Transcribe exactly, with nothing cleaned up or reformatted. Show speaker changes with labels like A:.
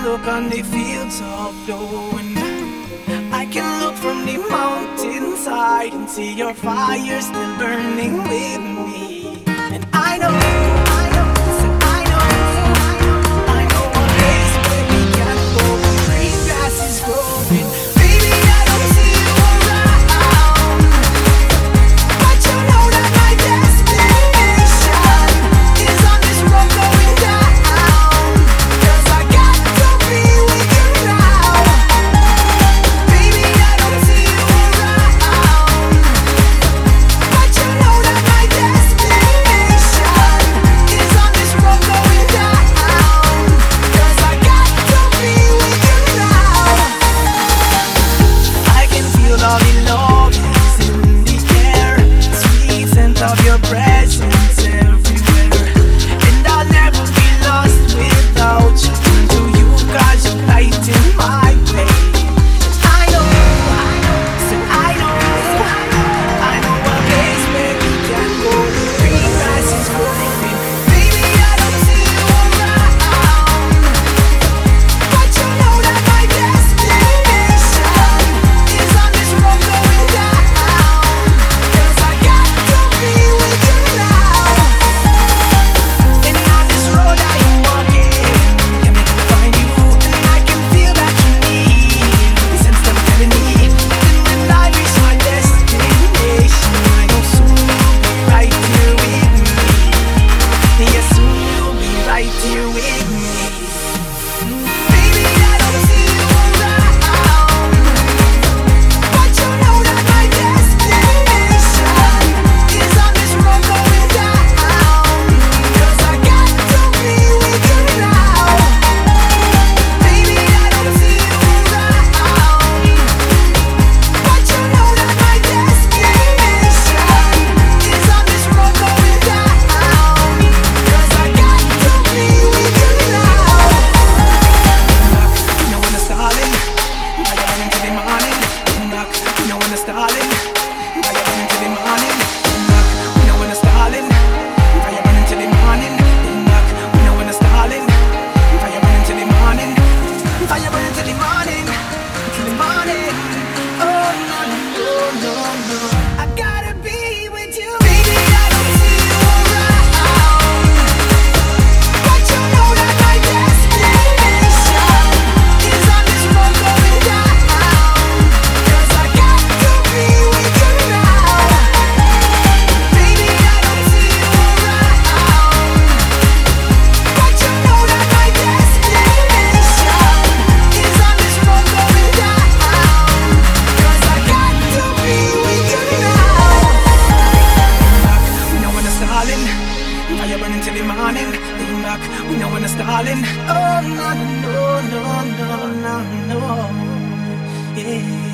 A: look on the fields of blowing. I can look from the mountainside and see your fire still burning with me. And I know, I know, so I know, I know a place where we can go where green grass is growing. Baby, I don't see you around, but you know that my destination is on this road going down. 'Cause I got to be with you now. Baby, I don't see you around, but you know that my destination is on this road going down. 'Cause I got to be with you now. I can feel all the love is in the air, sweet scent of your presence everywhere. And I'll never be lost without you. Turn to you 'cause you're lighting my way. I know, I know, so I know, I know a place where we can go where green grass is growing. Baby, I don't see you around, but you know that my destination is on this road going down. 'Cause I got to be with you now. And on this road I am walking, can make me find you. And I can feel that you need me, sense them telling me. And when I reach my destination, I know soon you'll be right here with me. Yes, soon you'll be right here with me. Baby, I don't see you around, but you know that my destination is on this road going down. 'Cause I got to be with you now. Baby, I don't see you around, but you know that my destination is on this road going down. 'Cause I got to be with you now. You know when it's starting, I got running till the morning. Knock, you know when it's starting, I got running till the morning. Knock, you know when it's starting, I got running till the morning. Knock, you know when it's starting, I got running till the morning. I got running till the morning, till the morning. Oh no no no no, I gotta be with you. Baby, I don't see you around, but you know that my destination is on this road going down. 'Cause I got to be with you now. Baby, I don't see you around, but you know that my destination is on this road going down. 'Cause I got to be with you now. We know when it's starting, fire burning till the morning. Lean back, we know when it's starting. Oh no no no no no no, yeah.